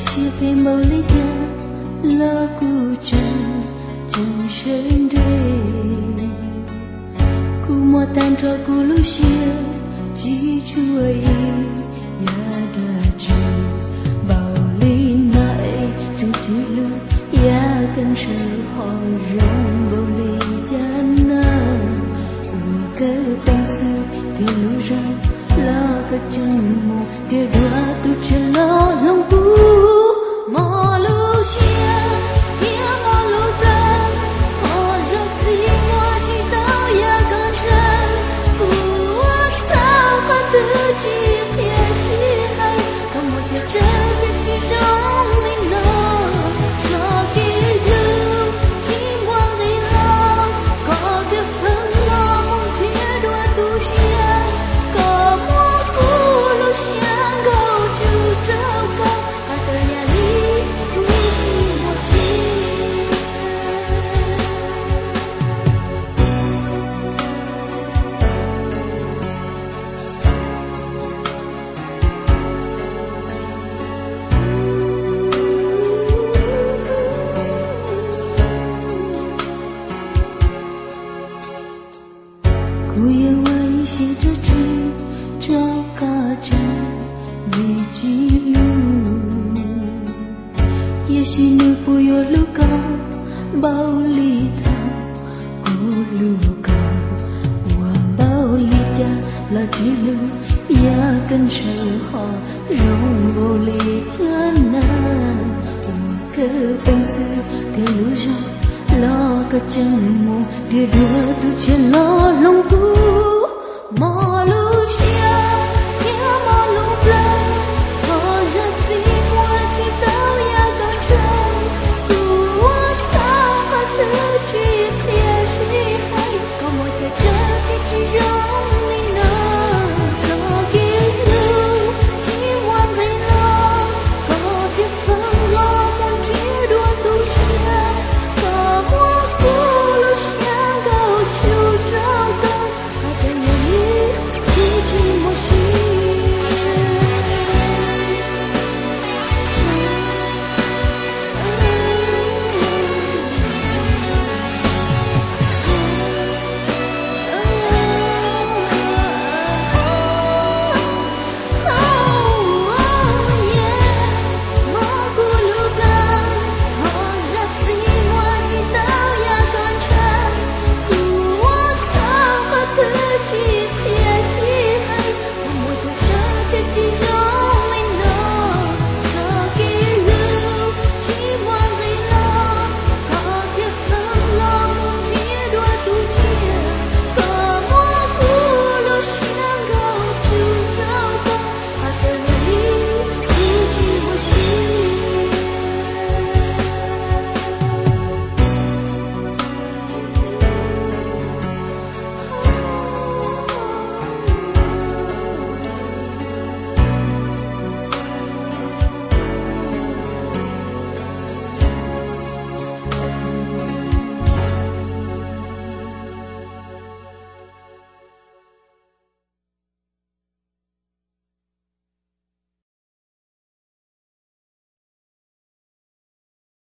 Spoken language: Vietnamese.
siapa melihat lagu sendiri ku mau tantra ku lusia chỉ chuối ya đã chỉ bao ly nãy chẳng chỉ lu ya cần sự họ rong bao ly jana ua ke pensu ke lu rong la ke chemu dia dua tu chelo long ku mo lu xia thiên mo lu ta ho rong gì mo chỉ tao ya cần chân ku sao có tư chi phía chi hay không một thiệt chân biết chỉ trong mình lo do kia lưu chỉ ngoan gây lo có tiếc phân lo không thiệt đua tu xia có mua cũ lu xia câu chu trao câu cả tờ nhà lý tu chi một chi ku yêu ai xin cho chi trao cả trời vì chi lu ye xin nu puyo lu ca bao ly tha cô lu ca wa bao ly cha là chi lu ya cần sợ họ rong bao ly cha na wa ke pensu ke lu ja lo ke chemu dia dua tu chelo